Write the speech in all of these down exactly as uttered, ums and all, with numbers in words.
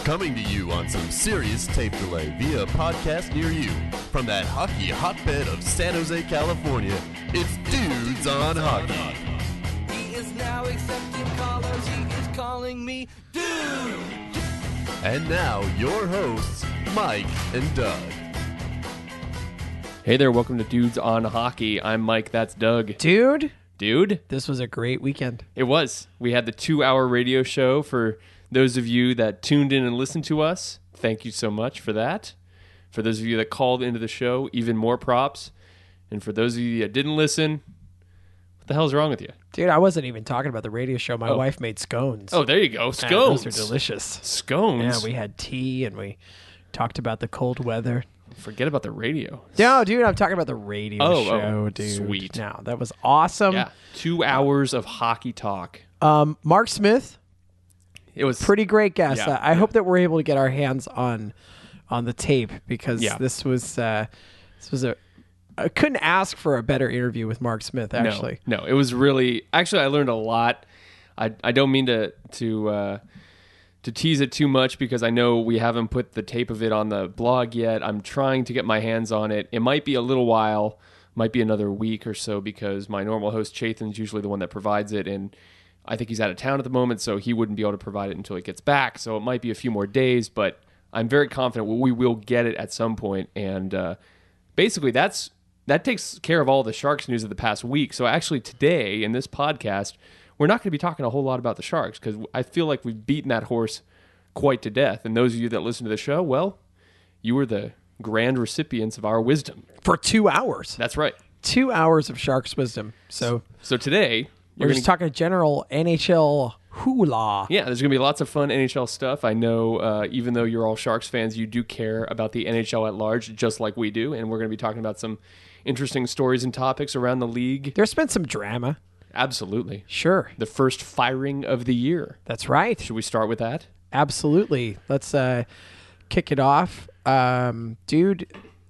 Coming to you on some serious tape delay via a podcast near you. From that hockey hotbed of San Jose, California, it's Dudes on Hockey. He is now accepting callers, he is calling me Dude. And now, your hosts, Mike and Doug. Hey there, welcome to Dudes on Hockey. I'm Mike, that's Doug. Dude, Dude, this was a great weekend. it was. We had the two-hour radio show for those of you that tuned in and listened to us. Thank you so much for that. For those of you that called into the show, even more props. And for those of you that didn't listen, what the hell's wrong with you? Dude, I wasn't even talking about the radio show. My Oh. wife made scones. Oh, there you go. Man, Scones. those are delicious. Scones. Yeah, we had tea and we talked about the cold weather. Forget about the radio. No, dude, I'm talking about the radio Oh, show, oh, dude. sweet. No, that was awesome. Yeah, two hours of hockey talk. Um, Mark Smith, It was pretty great guest. Yeah, Uh, I yeah. hope that we're able to get our hands on on the tape because Yeah. this was uh, this was a. I couldn't ask for a better interview with Mark Smith. Actually, No, no, it was really actually I learned a lot. I I don't mean to to uh, to tease it too much because I know we haven't put the tape of it on the blog yet. I'm trying to get my hands on it. It might be a little while, might be another week or so because my normal host Chathan's usually the one that provides it, and I think he's out of town at the moment, so he wouldn't be able to provide it until he gets back. So it might be a few more days, but I'm very confident we will get it at some point. And uh, basically, that's that takes care of all the Sharks news of the past week. So actually today in this podcast, we're not going to be talking a whole lot about the Sharks because I feel like we've beaten that horse quite to death. And those of you that listen to the show, well, you were the grand recipients of our wisdom. for two hours, That's right. two hours of Sharks wisdom. So So today, we're you're just gonna, talking general N H L hula. yeah, there's going to be lots of fun N H L stuff. I know uh, even though you're all Sharks fans, you do care about the N H L at large, just like we do. And we're going to be talking about some interesting stories and topics around the league. There's been some drama. Absolutely. Sure. The first firing of the year. That's right. Should we start with that? Absolutely. Let's uh, kick it off. Um, dude,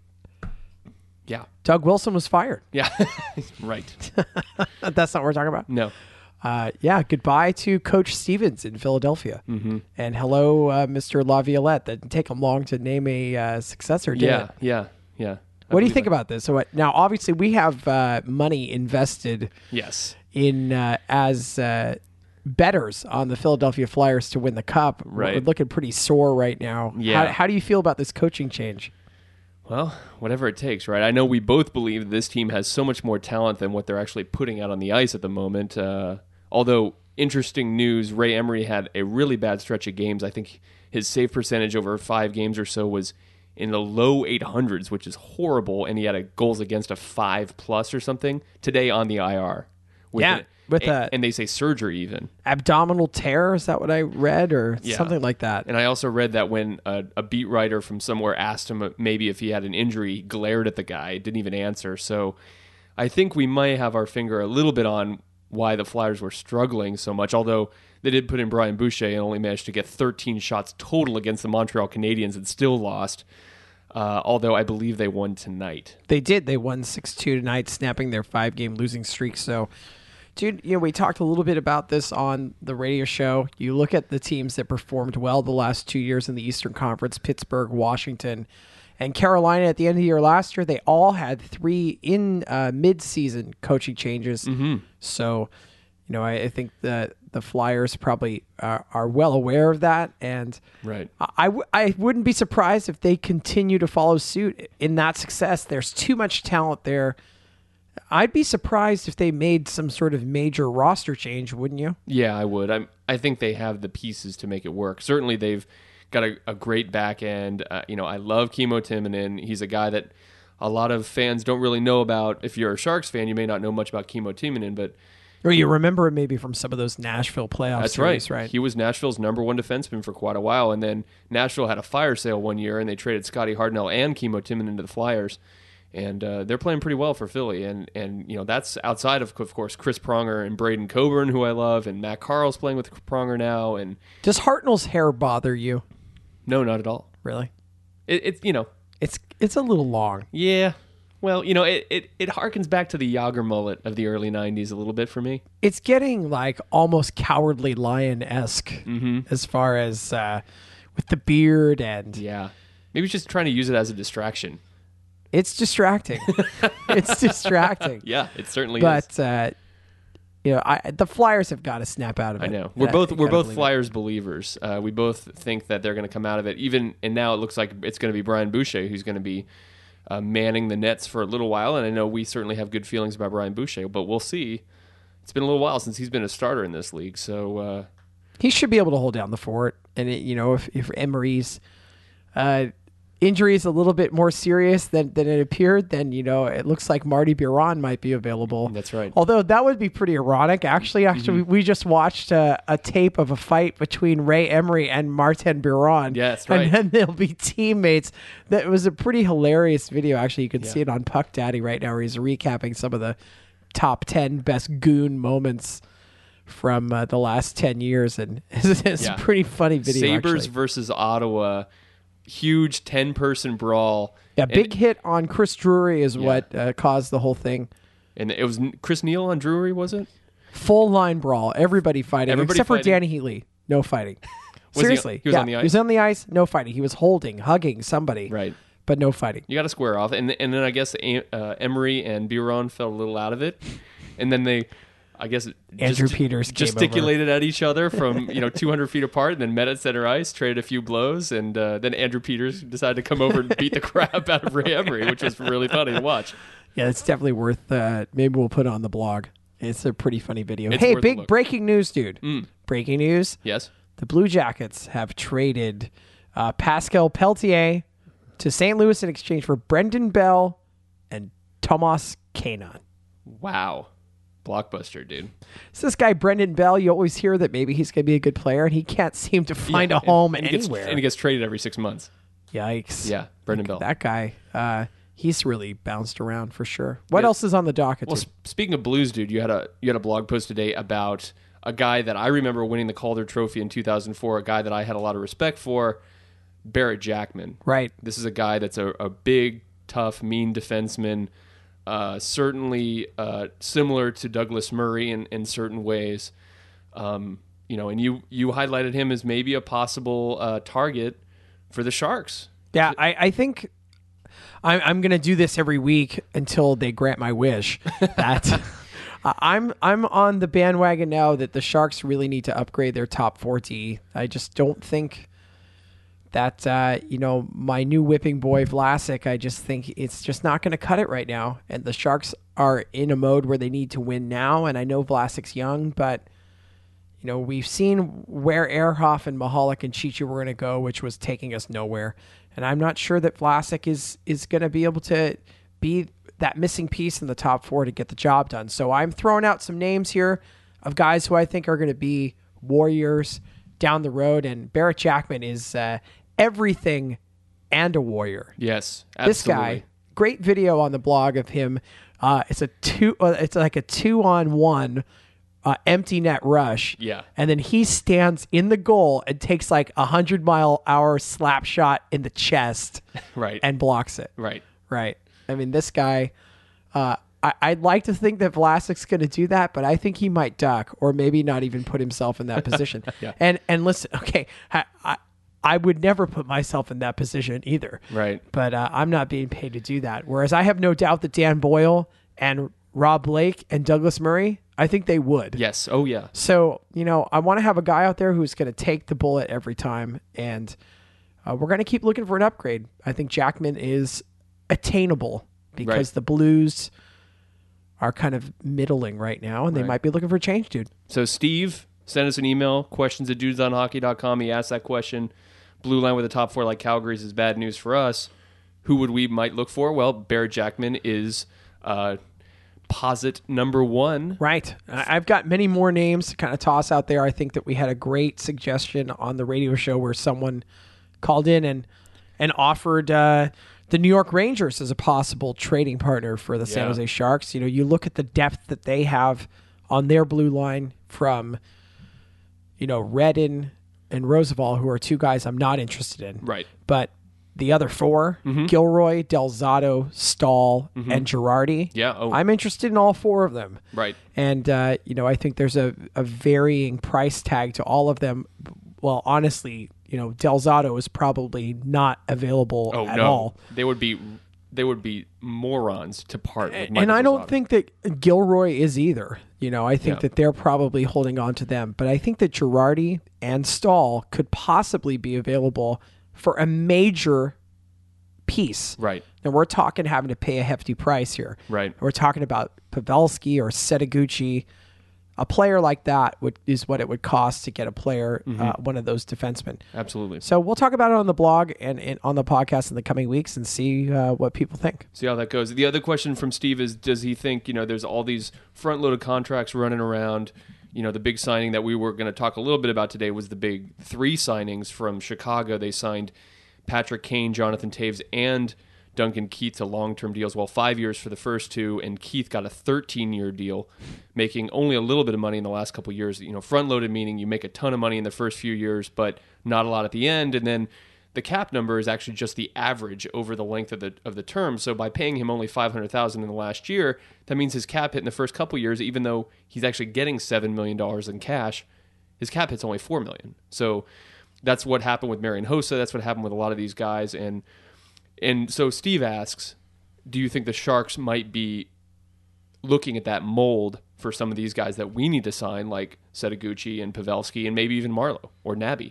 Yeah. Doug Wilson was fired. Yeah. Right. That's not what we're talking about. No. Uh, yeah, goodbye to Coach Stevens in Philadelphia. Mm-hmm. And hello, uh, Mister LaViolette. That didn't take him long to name a uh, successor, did Yeah. it? Yeah. Yeah. I What do you believe think it. about this? So what, now, obviously, we have uh, money invested Yes. in uh, as uh, bettors on the Philadelphia Flyers to win the cup. Right. We're looking pretty sore right now. Yeah. How, how do you feel about this coaching change? Well, whatever it takes, right? I know we both believe that this team has so much more talent than what they're actually putting out on the ice at the moment. Uh, although, interesting news, Ray Emery had a really bad stretch of games. I think his save percentage over five games or so was in the low eight hundreds, which is horrible, and he had a goals against a five plus or something today on the I R. With Yeah, an- with and, a- and they say surgery even. Abdominal tear, is that what I read? Or Yeah. something like that. And I also read that when a, a beat writer from somewhere asked him maybe if he had an injury, he glared at the guy, didn't even answer. So I think we might have our finger a little bit on why the Flyers were struggling so much, although they did put in Brian Boucher and only managed to get thirteen shots total against the Montreal Canadiens and still lost, uh, although I believe they won tonight. They did. They won six two tonight, snapping their five-game losing streak. So, dude, you know, we talked a little bit about this on the radio show. You look at the teams that performed well the last two years in the Eastern Conference, Pittsburgh, Washington, and Carolina at the end of the year last year. They all had three in uh, mid-season coaching changes. Mm-hmm. So, you know, I, I think the the Flyers probably are, are well aware of that. And Right. I, I, w- I wouldn't be surprised if they continue to follow suit in that success. There's too much talent there. I'd be surprised if they made some sort of major roster change, wouldn't you? Yeah, I would. I'm, I think they have the pieces to make it work. Certainly, they've got a, a great back end. Uh, you know, I love Kimmo Timonen. He's a guy that a lot of fans don't really know about. If you're a Sharks fan, you may not know much about Kimmo Timonen, but Or you remember him maybe from some of those Nashville playoff that's series, right. right? He was Nashville's number one defenseman for quite a while, and then Nashville had a fire sale one year, and they traded Scotty Hardnell and Kimmo Timonen to the Flyers. And uh, they're playing pretty well for Philly, and and you know that's outside of of course Chris Pronger and Braden Coburn, who I love, and Matt Carl's playing with Pronger now, and Does Hartnell's hair bother you? no, not at all. Really? It, it's you know, It's it's a little long. yeah. Well, you know, it, it it harkens back to the Yager mullet of the early nineties a little bit for me. It's getting like almost Cowardly Lion esque Mm-hmm. as far as uh, with the beard, and Yeah. Maybe he's just trying to use it as a distraction. it's distracting. It's distracting. Yeah, it certainly is. But uh, you know, I, the Flyers have got to snap out of it. I know. We're I- both I we're gotta both believe it. Flyers believers. Uh, we both think that they're going to come out of it. Even and now it looks like it's going to be Brian Boucher who's going to be uh, manning the nets for a little while. And I know we certainly have good feelings about Brian Boucher, but we'll see. It's been a little while since he's been a starter in this league, so uh, He should be able to hold down the fort. And it, you know, if if Emery's uh, injury is a little bit more serious than, than it appeared, then you know it looks like Marty Biron might be available. That's right. Although that would be pretty ironic. Actually, actually, Mm-hmm. we just watched a, a tape of a fight between Ray Emery and Martin Biron. Yeah, that's right. And then they'll be teammates. That was a pretty hilarious video. Actually, you can see it on Puck Daddy right now, where he's recapping some of the top ten best goon moments from uh, the last ten years, and it's, it's Yeah. a pretty funny video. Sabres actually. versus Ottawa, huge ten-person brawl. Yeah, And- big hit on Chris Drury is Yeah. what uh, caused the whole thing. And it was Chris Neal on Drury, was it? Full line brawl, everybody fighting, Everybody except fighting? for Danny Heatley. No fighting. Was he- Seriously, he was yeah, on the He ice? was on the ice, no fighting. He was holding, hugging somebody, Right. but no fighting. You got to square off, and and then I guess uh, Emery and Biron fell a little out of it, and then they, I guess, Andrew gest- Peters came gesticulated at each other from you know two hundred feet apart, and then met at center ice, traded a few blows, and uh, then Andrew Peters decided to come over and beat the crap out of Ray Emery, which was really funny to watch. Yeah, it's definitely worth. Uh, maybe we'll put it on the blog. It's a pretty funny video. It's Hey, worth a big look. breaking news, dude! Mm. Breaking news: Yes. the Blue Jackets have traded uh, Pascal Peltier to Saint Louis in exchange for Brendan Bell and Tomas Kanon. Wow. Blockbuster, dude. So this guy Brendan Bell, you always hear that maybe he's going to be a good player, and he can't seem to find Yeah, a home and, and he gets, anywhere. and he gets traded every six months. Yikes! Yeah, Brendan Bell. That guy, uh, he's really bounced around for sure. What Yeah. else is on the docket? Well, dude? sp- speaking of Blues, dude, you had a you had a blog post today about a guy that I remember winning the Calder Trophy in two thousand four, a guy that I had a lot of respect for, Barrett Jackman. Right. This is a guy that's a, a big, tough, mean defenseman, uh, certainly uh, similar to Douglas Murray in, in certain ways. Um, you know, and you you highlighted him as maybe a possible uh, target for the Sharks. Yeah, I, I think I'm, I'm going to do this every week until they grant my wish. That uh, I'm I'm on the bandwagon now that the Sharks really need to upgrade their top four D. I just don't think that uh, you know my new whipping boy Vlasic. I just think it's just not going to cut it right now. And the Sharks are in a mode where they need to win now. And I know Vlasic's young, but you know, we've seen where Ehrhoff and Mahalik and Chichi were going to go, which was taking us nowhere. And I'm not sure that Vlasic is is going to be able to be that missing piece in the top four to get the job done. So I'm throwing out some names here of guys who I think are going to be Warriors down the road. And Barrett Jackman is uh, everything and a Warrior. Yes, This absolutely. guy, great video on the blog of him. Uh, it's a two. Uh, it's like a two on one. Uh, empty net rush. Yeah. And then he stands in the goal and takes like a hundred mile hour slap shot in the chest Right. and blocks it. Right. Right. I mean, this guy, uh, I, I'd like to think that Vlasic's going to do that, but I think he might duck or maybe not even put himself in that position. Yeah. And, and listen, okay, I, I, I would never put myself in that position either. Right. But uh, I'm not being paid to do that. Whereas I have no doubt that Dan Boyle and Rob Blake and Douglas Murray, I think they would. Yes. Oh, yeah. So, you know, I want to have a guy out there who's going to take the bullet every time. And uh, we're going to keep looking for an upgrade. I think Jackman is attainable because Right. the Blues are kind of middling right now, and they Right. might be looking for a change, dude. So Steve sent us an email, questions at dudes on hockey dot com. He asked that question. Blue line with the top four like Calgary's is bad news for us. Who would we might look for? Well, Barrett Jackman is uh, posit number one. Right. I- I've got many more names to kind of toss out there. I think that we had a great suggestion on the radio show where someone called in and and offered uh, the New York Rangers as a possible trading partner for the San Yeah. Jose Sharks. You know, you look at the depth that they have on their blue line from, you know, Redden and Roosevelt, who are two guys I'm not interested in. Right. But the other four, Mm-hmm. Gilroy, Delzato, Stahl, and Girardi, Yeah. Oh, I'm interested in all four of them. right. And, uh, you know, I think there's a, a varying price tag to all of them. Well, honestly, you you know, Del Zotto is probably not available Oh at no, all. they would be they would be morons to part with. Michael And I don't Del Zotto. think that Gilroy is either. You know, I think Yeah. that they're probably holding on to them. But I think that Girardi and Stahl could possibly be available for a major piece. Right. And we're talking having to pay a hefty price here. Right. We're talking about Pavelski or Setaguchi. A player like that would is what it would cost to get a player, Mm-hmm. uh, one of those defensemen. Absolutely. So we'll talk about it on the blog and, and on the podcast in the coming weeks and see uh, what people think. See how that goes. The other question from Steve is, does he think, you know, there's all these front-loaded contracts running around? You know, the big signing that we were going to talk a little bit about today was the big three signings from Chicago. They signed Patrick Kane, Jonathan Taves, and Duncan Keith to long-term deals. Well, five years for the first two, and Keith got a thirteen-year deal, making only a little bit of money in the last couple of years. You know, front-loaded meaning you make a ton of money in the first few years, but not a lot at the end. And then the cap number is actually just the average over the length of the of the term. So by paying him only five hundred thousand dollars in the last year, that means his cap hit in the first couple of years, even though he's actually getting seven million dollars in cash, his cap hit's only four million dollars. So that's what happened with Marian Hossa. That's what happened with a lot of these guys. And and so Steve asks, do you think the Sharks might be looking at that mold for some of these guys that we need to sign, like Setaguchi and Pavelski and maybe even Marleau or Nabby?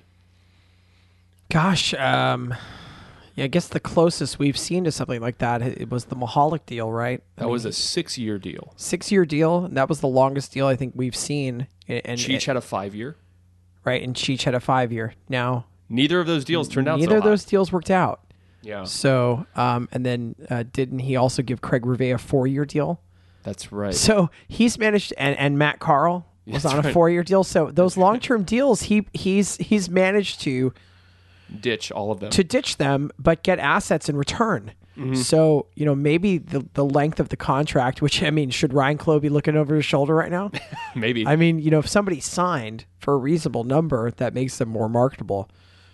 Gosh, um, yeah, I guess the closest we've seen to something like that it was the Mahalik deal, right? That was a six-year deal. Six-year deal, and that was the longest deal I think we've seen. And, and Cheech had a five-year. right, and Cheech had a five-year. Now, Neither of those deals turned out neither so of those hot. deals worked out. Yeah, So, um, and then uh, didn't he also give Craig Rivet a four-year deal? that's right. So he's managed, and, and Matt Carl was That's on a right. four-year deal. So those long-term deals, he he's he's managed to Ditch all of them. to ditch them, but get assets in return. Mm-hmm. So you know maybe the the length of the contract, which I mean, should Ryan Clough be looking over his shoulder right now? Maybe. I mean, you know, if somebody signed for a reasonable number, that makes them more marketable.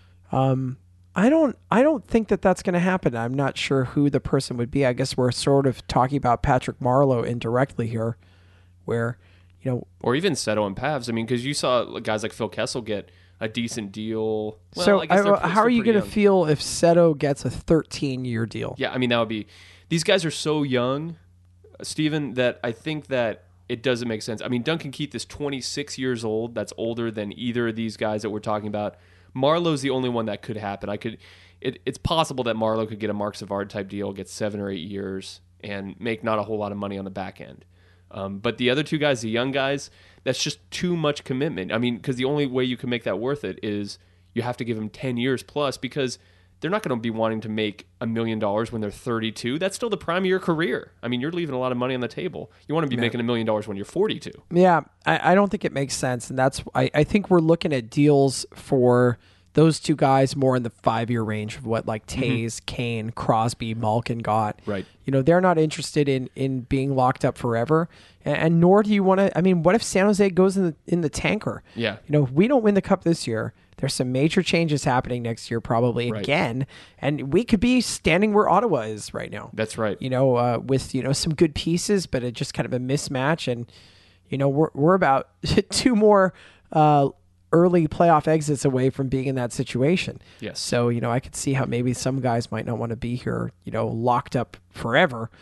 Um, I don't, I don't think that that's going to happen. I'm not sure who the person would be. I guess we're sort of talking about Patrick Marleau indirectly here, where, you know, or even Seto and Pavs. I mean, because you saw guys like Phil Kessel get a decent deal. Well, so I guess I- they're how still are you pretty going to young. feel if Seto gets a thirteen-year deal? Yeah, I mean, that would be... These guys are so young, Steven, that I think that it doesn't make sense. I mean, Duncan Keith is twenty-six years old. That's older than either of these guys that we're talking about. Marlowe's the only one that could happen. I could... It, it's possible that Marleau could get a Mark Savard type deal, get seven or eight years, and make not a whole lot of money on the back end. Um, but the other two guys, the young guys, that's just too much commitment. I mean, because the only way you can make that worth it is you have to give them ten years plus, because they're not going to be wanting to make a million dollars when they're thirty-two. That's still the prime of your career. I mean, you're leaving a lot of money on the table. You want to be making a million dollars when you're forty-two. Yeah, I, I don't think it makes sense, and that's I, I think we're looking at deals for those two guys more in the five-year range of what like Tays, Kane, Crosby, Malkin got. Right. You know, they're not interested in in being locked up forever, and, and nor do you want to. I mean, what if San Jose goes in the in the tanker? Yeah. You know, if we don't win the cup this year, there's some major changes happening next year, probably Right. again, and we could be standing where Ottawa is right now. That's right. You know, uh, with you know some good pieces, but it just kind of a mismatch, and you know we're we're about two more uh, early playoff exits away from being in that situation. Yes. So you know I could see how maybe some guys might not want to be here, you know, locked up forever.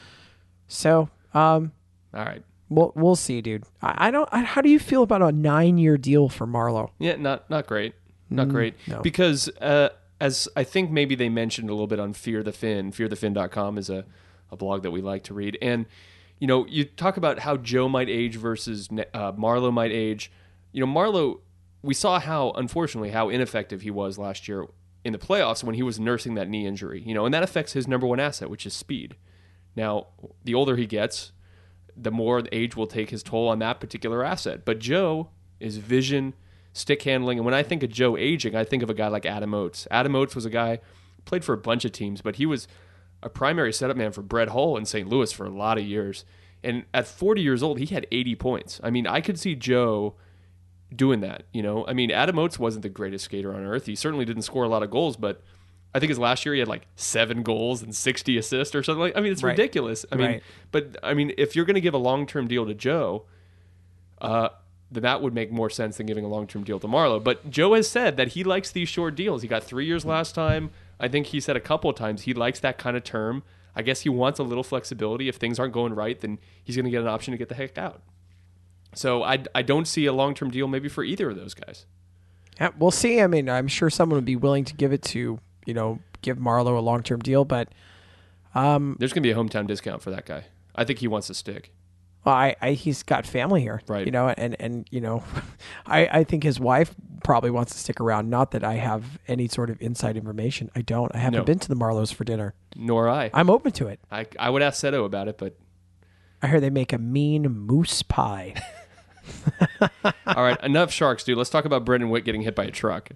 So um, All right. we'll we'll see, dude. I, I don't. I, how do you feel about a nine-year deal for Marleau? Yeah, not not great. Not great. no. Because uh, as I think maybe they mentioned a little bit on Fear the Fin, fear the fin dot com is a, a blog that we like to read. And, you know, you talk about how Joe might age versus uh, Marleau might age. You know, Marleau, we saw how, unfortunately, how ineffective he was last year in the playoffs when he was nursing that knee injury. You know, and that affects his number one asset, which is speed. Now, the older he gets, the more age will take his toll on that particular asset. But Joe is vision, stick handling, and when I think of Joe aging, I think of a guy like Adam Oates. Adam Oates was a guy, played for a bunch of teams, but he was a primary setup man for Brett Hull in Saint Louis for a lot of years. And at forty years old, he had eighty points. I mean, I could see Joe doing that, you know? I mean, Adam Oates wasn't the greatest skater on earth. He certainly didn't score a lot of goals, but I think his last year he had like seven goals and sixty assists or something like. I mean, it's Right. ridiculous. I mean, Right. but I mean, if you're going to give a long-term deal to Joe, uh, then that would make more sense than giving a long-term deal to Marlowe. But Joe has said that he likes these short deals. He got three years last time. I think he said a couple of times he likes that kind of term. I guess he wants a little flexibility. If things aren't going right, then he's going to get an option to get the heck out. So I, I don't see a long-term deal maybe for either of those guys. Yeah, we'll see. I mean, I'm sure someone would be willing to give it to, you know, give Marlowe a long-term deal, but um, there's going to be a hometown discount for that guy. I think he wants to stick. Well, I, I he's got family here, right? You know, and and you know, I I think his wife probably wants to stick around. Not that I have any sort of inside information. I don't. I haven't No. been to the Marlowe's for dinner. Nor I. I'm open to it. I I would ask Seto about it, but I heard they make a mean moose pie. all right, enough Sharks, dude. Let's talk about Brendan Witt getting hit by a truck.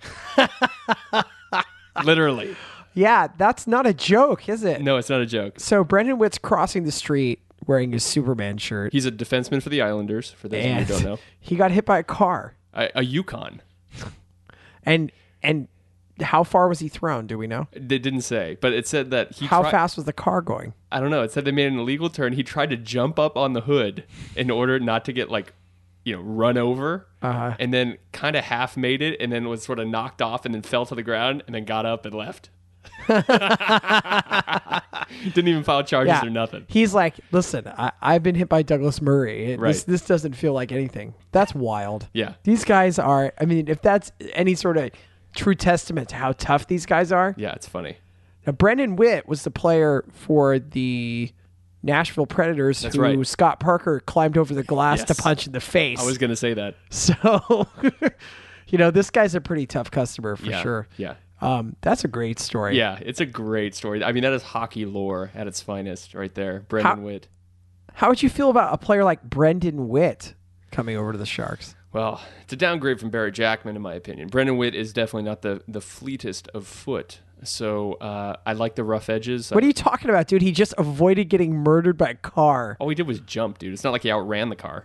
Literally. Yeah, that's not a joke, is it? No, it's not a joke. So Brendan Witt's crossing the street wearing his Superman shirt. He's a defenseman for the Islanders, for those and of you who don't know. He got hit by a car. A, a Yukon. And and how far was he thrown? Do we know? It didn't say, but it said that he How tri- fast was the car going? I don't know. It said they made an illegal turn. He tried to jump up on the hood in order not to get, like, you know, run over, Uh-huh. and then kind of half made it, and then was sort of knocked off, and then fell to the ground, and then got up and left. Didn't even file charges or nothing. He's like, listen, I, I've been hit by Douglas Murray. It- Right. This this doesn't feel like anything. That's wild. Yeah. These guys are, I mean, if that's any sort of true testament to how tough these guys are. Yeah, it's funny. Now, Brendan Witt was the player for the Nashville Predators That's who right. Scott Parker climbed over the glass Yes. to punch in the face. I was going to say that. So, you know, this guy's a pretty tough customer for Yeah. sure. Yeah. Um, that's a great story. Yeah, it's a great story. I mean, that is hockey lore at its finest right there. Brendan How- Witt. How would you feel about a player like Brendan Witt coming over to the Sharks? Well, it's a downgrade from Barry Jackman, in my opinion. Brendan Witt is definitely not the, the fleetest of foot. So uh, I like the rough edges. What are you talking about, dude? He just avoided getting murdered by a car. All he did was jump, dude. It's not like he outran the car.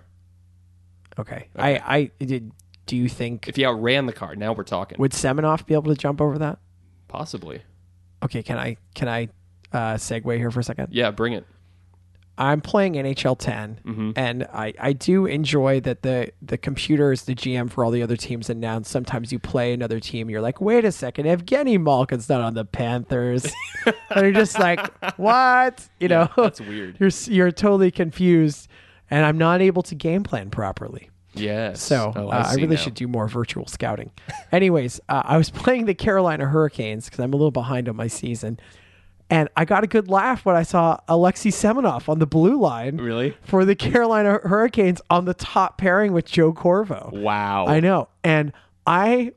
Okay. I, I did. Do you think If he outran the car, now we're talking. would Semenoff be able to jump over that? Possibly. Okay. Can I can I uh, segue here for a second? Yeah, bring it. I'm playing N H L ten, Mm-hmm. and I, I do enjoy that the the computer is the G M for all the other teams, and now sometimes you play another team, you're like, wait a second, Evgeny Malkin's not on the Panthers, and you're just like, what? You know, that's weird. You're you're totally confused, and I'm not able to game plan properly. Yes. So Oh, uh, I see really now. should do more virtual scouting. Anyways, uh, I was playing the Carolina Hurricanes because I'm a little behind on my season. And I got a good laugh when I saw Alexei Semenov on the blue line Really? for the Carolina Hurricanes on the top pairing with Joe Corvo. Wow. I know. And I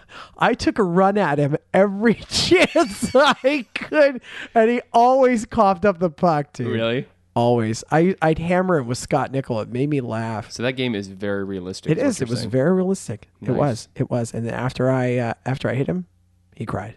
I took a run at him every chance I could. And he always coughed up the puck, dude. Really? Always. I, I'd hammer him with Scott Nickel. It made me laugh. So that game is very realistic. It what is. you're It was saying. very realistic. It Nice. was. It was. And then after I uh, after I hit him, he cried.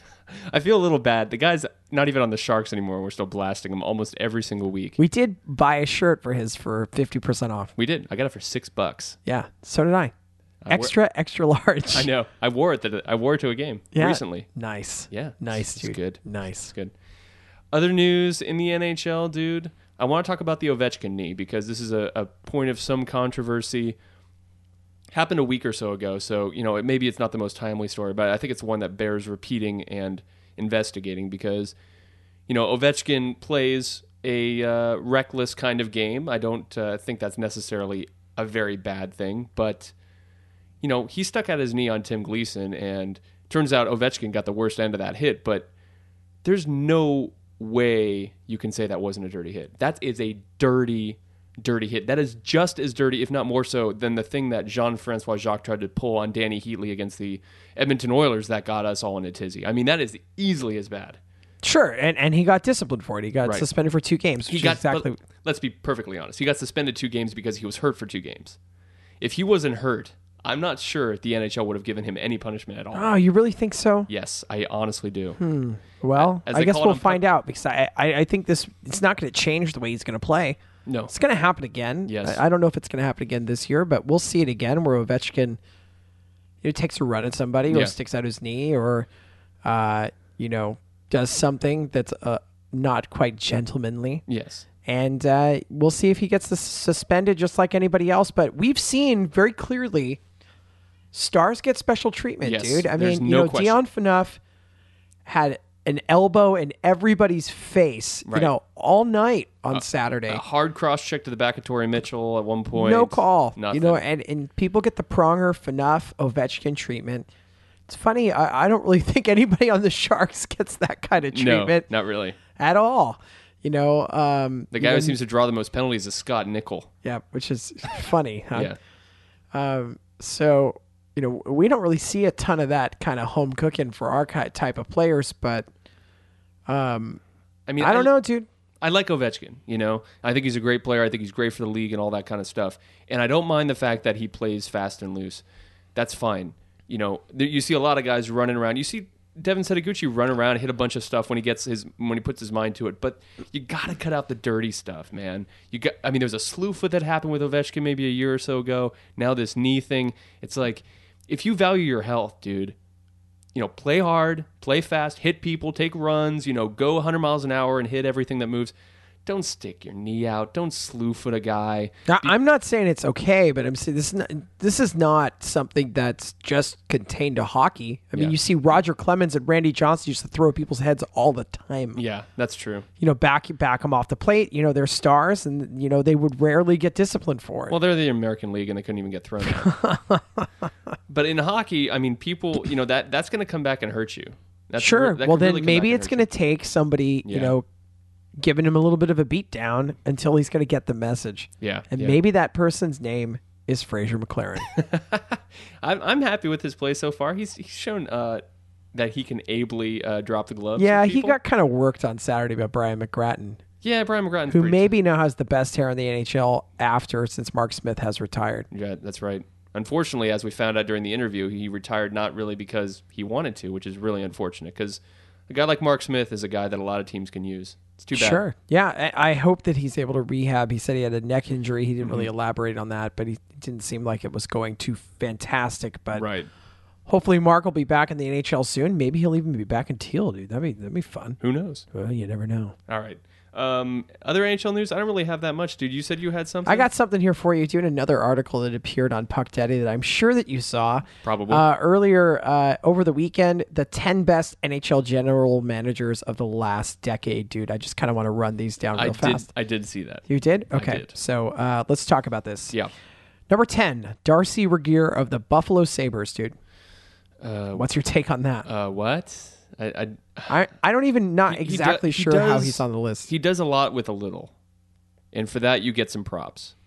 I feel a little bad. The guy's not even on the Sharks anymore. We're still blasting him almost every single week. We did buy a shirt for his for fifty percent off. We did. I got it for six bucks. Yeah, so did I. I wor- Extra, extra large. I know. I wore it. To, I wore it to a game Yeah. recently. Nice. Yeah. Nice, It's dude. good. Nice. It's good. Other news in the N H L, dude. I want to talk about the Ovechkin knee because this is a, a point of some controversy. Happened a week or so ago, so you know it, maybe it's not the most timely story, but I think it's one that bears repeating and investigating because you know Ovechkin plays a uh, reckless kind of game. I don't uh, think that's necessarily a very bad thing, but you know he stuck out his knee on Tim Gleason, and turns out Ovechkin got the worst end of that hit. But there's no way you can say that wasn't a dirty hit. That is a dirty. Dirty hit. That is just as dirty, if not more so, than the thing that Jean-Francois Jacques tried to pull on Danny Heatley against the Edmonton Oilers that got us all in a tizzy. I mean, that is easily as bad. Sure, and, and he got disciplined for it. He got Right. suspended for two games. Which He got is exactly. but let's be perfectly honest. He got suspended two games because he was hurt for two games. If he wasn't hurt, I'm not sure the N H L would have given him any punishment at all. Oh, you really think so? Yes, I honestly do. Well, As I they guess call it we'll on find out because I, I, I think this it's not going to change the way he's going to play. No. It's going to happen again. Yes. I, I don't know if it's going to happen again this year, but we'll see it again where Ovechkin you know, takes a run at somebody or Yeah. sticks out his knee or, uh, you know, does something that's uh, not quite gentlemanly. Yes. And uh, we'll see if he gets this suspended just like anybody else. But we've seen very clearly stars get special treatment, Yes, dude. I there's mean, you no know, question. Dion Phaneuf had an elbow in everybody's face, Right. you know, all night on Saturday. A hard cross check to the back of Torrey Mitchell at one point. No call. Nothing. You know, and, and people get the Pronger, Phaneuf, Ovechkin treatment. It's funny. I, I don't really think anybody on the Sharks gets that kind of treatment no, not really. at all. You know, um, The guy you know, who seems to draw the most penalties is Scott Nickel. yeah, which is funny. Huh? Yeah. Um, so, you know, we don't really see a ton of that kind of home cooking for our ki- type of players, but um, I mean, I don't know, dude. I like Ovechkin, you know. I think he's a great player. I think he's great for the league and all that kind of stuff. And I don't mind the fact that he plays fast and loose. That's fine. You know, there, you see a lot of guys running around. You see Devin Setaguchi run around, hit a bunch of stuff when he gets his when he puts his mind to it. But you got to cut out the dirty stuff, man. You got. I mean, there was a slew foot that happened with Ovechkin maybe a year or so ago. Now this knee thing. It's like, if you value your health, dude, you know, play hard, play fast, hit people, take runs, you know, go one hundred miles an hour and hit everything that moves. Don't stick your knee out. Don't slew foot a guy. Now, I'm not saying it's okay, but I'm saying this is not, this is not something that's just contained to hockey. I mean, Yeah. you see Roger Clemens and Randy Johnson used to throw at people's heads all the time. Yeah, that's true. You know, back back them off the plate. You know, they're stars, and you know they would rarely get disciplined for it. Well, they're the American League, and they couldn't even get thrown out. But in hockey, I mean, people, you know, that that's going to come back and hurt you. That's sure. re- that Well, could then really come maybe back and it's hurt going to take somebody, you Yeah. know, giving him a little bit of a beat down until he's going to get the message. Yeah, And yeah. maybe that person's name is Fraser McLaren. I'm I'm happy with his play so far. He's he's shown uh, that he can ably uh, drop the gloves. yeah, with he people. got kind of worked on Saturday by Brian McGrattan, Yeah, Brian McGrattan's who pretty- maybe now has the best hair in the N H L after since Mark Smith has retired. Yeah, that's right. Unfortunately, as we found out during the interview, he retired not really because he wanted to, which is really unfortunate because a guy like Mark Smith is a guy that a lot of teams can use. It's too bad. Sure. Yeah, I, I hope that he's able to rehab. He said he had a neck injury. He didn't Mm-hmm. really elaborate on that, but he it didn't seem like it was going too fantastic. But Right. hopefully Mark will be back in the N H L soon. Maybe he'll even be back in Teal, dude. That'd be that'd be fun. Who knows? Well, you never know. All right. Um, other N H L news? I don't really have that much, dude. You said you had something? I got something here for you, dude. Another article that appeared on Puck Daddy that I'm sure that you saw. Probably. Uh, earlier uh, over the weekend, the ten best N H L general managers of the last decade, dude. I just kind of want to run these down real I did. fast. I did see that. You did? Okay. did. So uh, let's talk about this. Yeah. Number ten, Darcy Regier of the Buffalo Sabres, dude. Uh, What's your take on that? uh, what? I, I I, I don't even not he- he exactly do- he sure how does- he's on the list. He does a lot with a little, and for that you get some props.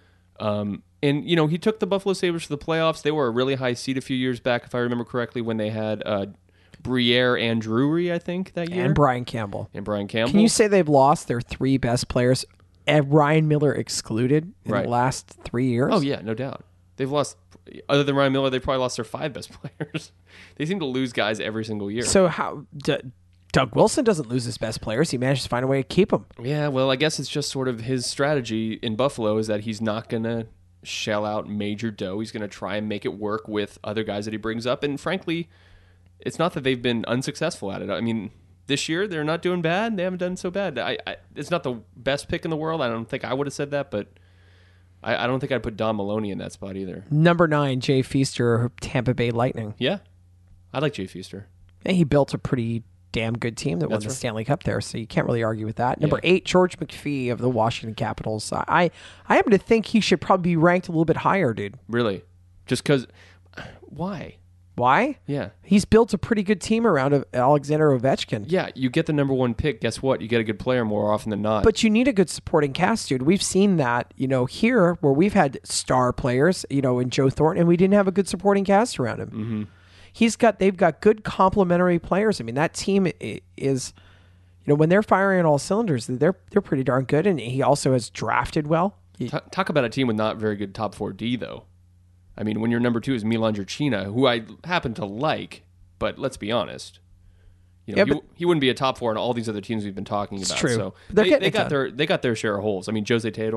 Um, and you know he took the Buffalo Sabres to the playoffs. They were a really high seed a few years back, if I remember correctly, when they had uh, Briere and Drury, I think that year, And Brian Campbell. and Brian Campbell. Can you say they've lost their three best players, and Ryan Miller excluded, in Right. the last three years? Oh yeah, no doubt. They've lost. Other than Ryan Miller, they probably lost their five best players. They seem to lose guys every single year. So how D- Doug Wilson doesn't lose his best players. He manages to find a way to keep them. Yeah, well, I guess it's just sort of his strategy in Buffalo is that he's not going to shell out major dough. He's going to try and make it work with other guys that he brings up. And frankly, it's not that they've been unsuccessful at it. I mean, this year they're not doing bad. They haven't done so bad. I, I, it's not the best pick in the world. I don't think I would have said that, but I, I don't think I'd put Don Maloney in that spot either. Number nine, Jay Feaster, Tampa Bay Lightning. Yeah, I like Jay Feaster. And he built a pretty damn good team that won That's the right. Stanley Cup there, so you can't really argue with that. Number Yeah. eight, George McPhee of the Washington Capitals. I I happen to think he should probably be ranked a little bit higher, dude. Really, just because? Why? Why? Yeah. He's built a pretty good team around of Alexander Ovechkin. Yeah, you get the number one pick. Guess what? You get a good player more often than not. But you need a good supporting cast, dude. We've seen that, you know, here where we've had star players, you know, in Joe Thornton, and we didn't have a good supporting cast around him. Mm-hmm. He's got, they've got good complementary players. I mean, that team i- is, you know, when they're firing on all cylinders, they're they're pretty darn good. And he also has drafted well. He- Ta- talk about a team with not very good top four D, though. I mean, when your number two is Milan Jurčina, who I happen to like, but let's be honest, you know, Yeah, he, but- he wouldn't be a top four on all these other teams we've been talking It's about. true. So They're they, getting they it got done. their they got their share of holes. I mean, Jose Teodor,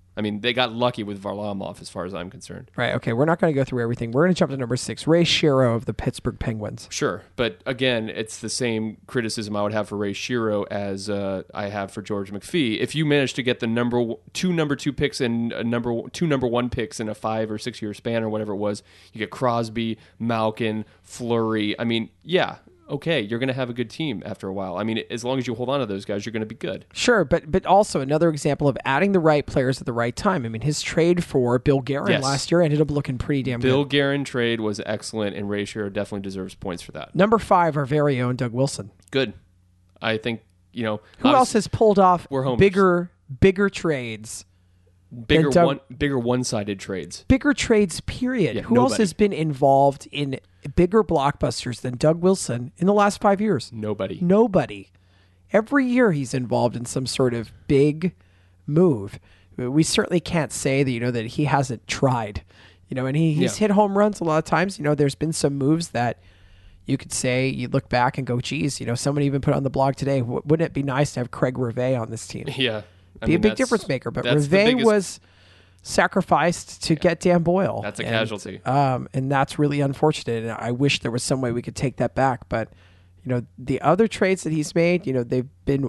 I mean, they got lucky with Varlamov as far as I'm concerned. Right. Okay. We're not going to go through everything. We're going to jump to number six. Ray Shero of the Pittsburgh Penguins. Sure, but again, it's the same criticism I would have for Ray Shero as uh, I have for George McPhee. If you manage to get the number two number two picks and a number two number one picks in a five or six year span or whatever it was, you get Crosby, Malkin, Fleury. I mean, yeah. Okay, you're going to have a good team after a while. I mean, as long as you hold on to those guys, you're going to be good. Sure, but but also another example of adding the right players at the right time. I mean, his trade for Bill Guerin Yes. last year ended up looking pretty damn Bill good. Guerin trade was excellent, and Ray Shero definitely deserves points for that. Number five, our very own Doug Wilson. Good. I think, you know... Who else has pulled off We're homers. bigger bigger trades? bigger Doug- one bigger one-sided trades? Bigger trades, period. Yeah, Who else nobody. has been involved in bigger blockbusters than Doug Wilson in the last five years? Nobody. Nobody. Every year he's involved in some sort of big move. We certainly can't say that, you know, that he hasn't tried. You know, and he, he's Yeah. hit home runs a lot of times. You know, there's been some moves that you could say, you look back and go, geez, you know, someone even put on the blog today, w- wouldn't it be nice to have Craig Rivet on this team? Yeah. I Be mean, a big that's- difference maker. But that's the Rivet biggest- was sacrificed to get Dan Boyle. That's a And, casualty. Um, and that's really unfortunate. And I wish there was some way we could take that back. But, you know, the other trades that he's made, you know, they've been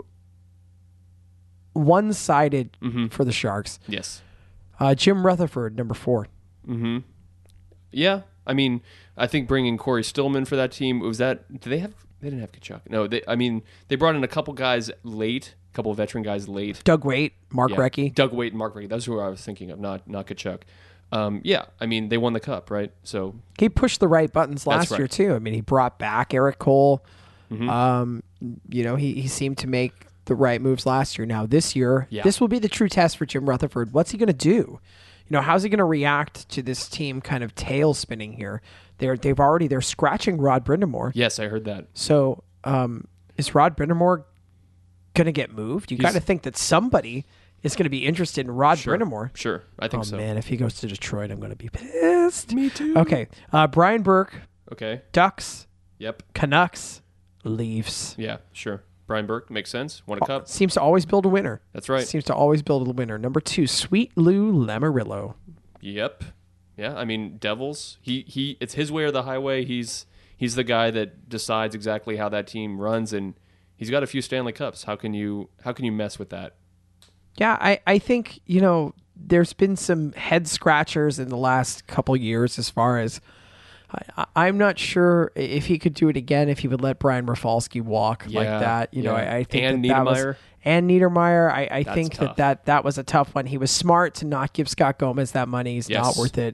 one-sided Mm-hmm. for the Sharks. Yes. Uh, Jim Rutherford, number four. Mm-hmm. Yeah. I mean, I think bringing Corey Stillman for that team, was that... Did they have... They didn't have Kachuk. No, they. I mean, they brought in a couple guys late, a couple of veteran guys late. Doug Waite, Mark Yeah. Recchi. Doug Waite and Mark Recchi. That's who I was thinking of, not not Kachuk. Um, yeah, I mean, they won the cup, right? So He pushed the right buttons last That's right. year, too. I mean, he brought back Eric Cole. Mm-hmm. Um, you know, he, he seemed to make the right moves last year. Now, this year, Yeah. this will be the true test for Jim Rutherford. What's he going to do? You know, how's he going to react to this team kind of tail spinning here? They're, they've already, they're scratching Rod Brindamore. yes, I heard that. So, um, is Rod Brindamore going to get moved? You He's- got to think that somebody is going to be interested in Rod Sure. Brindamore. Sure, I think Oh, so. man, if he goes to Detroit, I'm going to be pissed. Me too. Okay. Uh, Brian Burke, Okay. Ducks, Yep. Canucks, Leafs. Yeah. Sure. Brian Burke makes sense. Won a cup. Seems to always build a winner. That's right. Seems to always build a winner. Number two, Sweet Lou Lamoriello. Yep. Yeah. I mean, Devils. He he. It's his way or the highway. He's he's the guy that decides exactly how that team runs, and he's got a few Stanley Cups. How can you how can you mess with that? Yeah, I, I think, you know, there's been some head scratchers in the last couple years as far as I, I'm not sure if he could do it again, if he would let Brian Rafalski walk like Yeah, that. You know, yeah. I, I think And that, that was, Niedermeyer. and Niedermeyer. I, I That's think tough. that, that that was a tough one. He was smart to not give Scott Gomez that money. He's Yes. not worth it.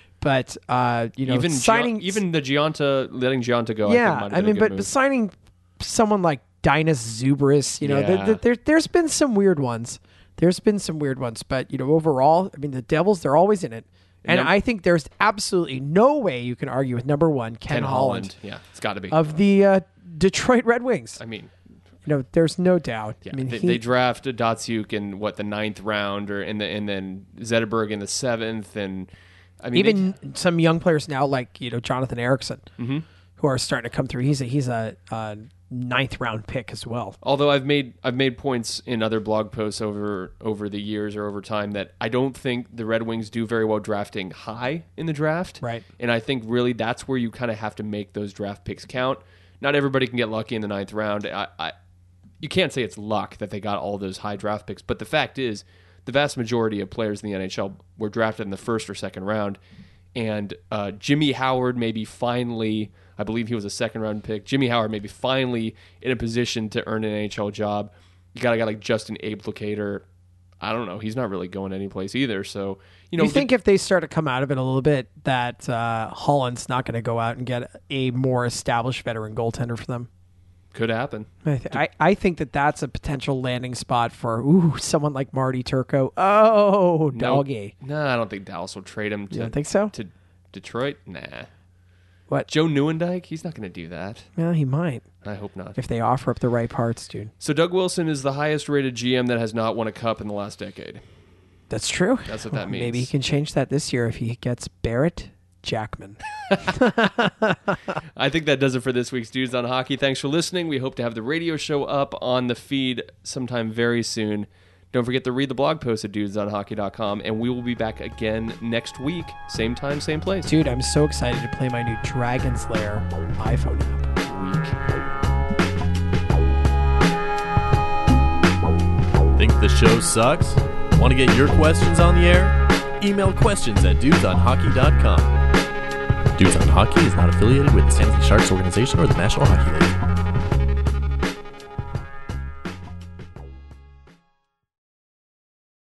But uh, you know, even signing Gian- even the Gianta letting Gianta go. I, think yeah, might have I been a mean, good but, move. but signing someone like Dinas Zubris, you know, Yeah. there, there, there, there's been some weird ones. There's been some weird ones, but you know, overall, I mean, the Devils, they're always in it, and num- I think there's absolutely no way you can argue with number one, Ken, Ken Holland, Yeah, it's got to be. of the uh, Detroit Red Wings. I mean, You know, there's no doubt. yeah, I mean, they, he- they drafted Datsuk in what the ninth round, or in the and then Zetterberg in the seventh, and I mean even some young players now, like you know Jonathan Erickson, Mm-hmm. who are starting to come through. He's a he's a, a ninth round pick as well. Although I've made I've made points in other blog posts over over the years or over time that I don't think the Red Wings do very well drafting high in the draft. Right. And I think really that's where you kind of have to make those draft picks count. Not everybody can get lucky in the ninth round. I, I you can't say it's luck that they got all those high draft picks, but the fact is the vast majority of players in the N H L were drafted in the first or second round. And uh, Jimmy Howard maybe finally, I believe he was a second round pick. Jimmy Howard maybe finally in a position to earn an N H L job. You got a guy like Justin Abdelkader. I don't know. He's not really going anyplace either. So, you know, you think if they start to come out of it a little bit, that uh, Holland's not going to go out and get a more established veteran goaltender for them? could happen. I, th- I, I think that that's a potential landing spot for ooh someone like Marty Turco. Oh, doggy. No, I don't think Dallas will trade him to, You don't think so? to Detroit. Nah. What? Joe Nieuwendyk? He's not going to do that. Well, he might I hope not. if they offer up the right parts, dude. So Doug Wilson is the highest rated G M that has not won a cup in the last decade. That's true. That's what that means. Maybe he can change that this year if he gets Barrett Jackman. I think that does it for this week's Dudes on Hockey. Thanks for listening. We hope to have the radio show up on the feed sometime very soon. Don't forget to read the blog post at dudes on hockey dot com, and we will be back again next week, same time, same place. Dude, I'm so excited to play my new Dragon's Lair iPhone app. Week. Think the show sucks? Want to get your questions on the air? Email questions at dudes on hockey dot com. Dudes on Hockey is not affiliated with the San Jose Sharks organization or the National Hockey League.